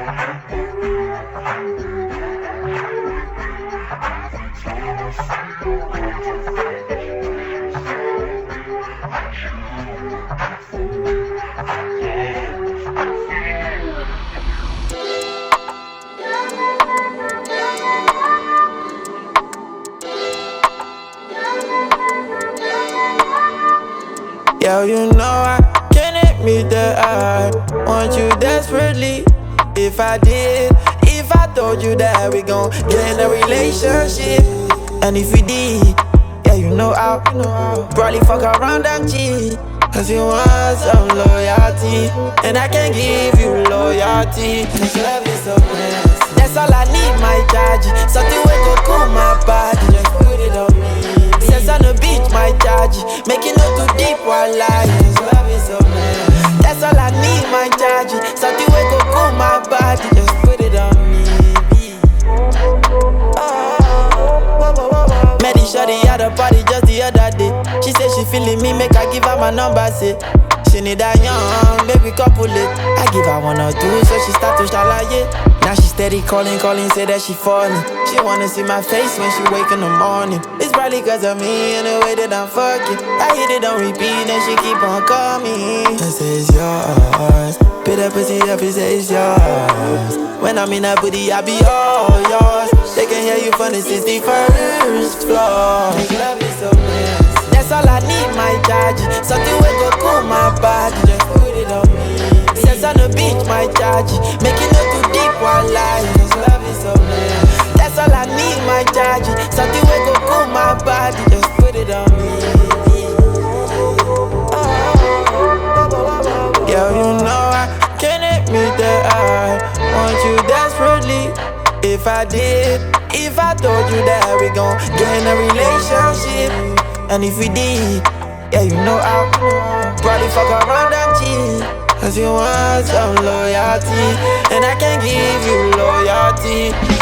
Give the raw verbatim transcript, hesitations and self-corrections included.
Yo, you know I can't admit that I want you desperately. If I did, if I told you that we gon' get in a relationship, and if we did, yeah, you know I'll probably fuck around and cheat. Cause you want some loyalty, and I can't give you loyalty. Cause love is so nasty. That's all I need, my charge. Something we go cool my body. Just put it on me. Sense on the beach, my charge. Make it not too deep while I. Cause love is so nasty. That's all I need, my charge. Something we go cool my body. Just put it on me. Met the shorty at the party just the other day. She said she feeling me, make I give her my number, say she need that young, baby couple it. I give her one or two, so she start to shalaye. Now she steady calling, calling, say that she falling. She wanna see my face when she wake in the morning. It's probably cause of me and the way that I'm fucking. I hit it on repeat and she keep on calling. I say it's yours. Put that pussy up, it say it's yours. When I'm in that booty, I be all yours. They can hear you from the sixty-first floor. Make love is so nasty. That's all I need, my charge. Something we go cool my body. Just put it on me. Sense on the beach, my charge. Make it not too deep while I. Cause love is so nasty. That's all I need, my charge. Something we go cool my body. Just put it on me. Girl, you know I can't admit that I want you desperately. If I did, if I told you that we gon' get in a relationship, and if we did, yeah, you know I'll probably fuck around and cheat. Cause you want some loyalty, and I can't give you loyalty.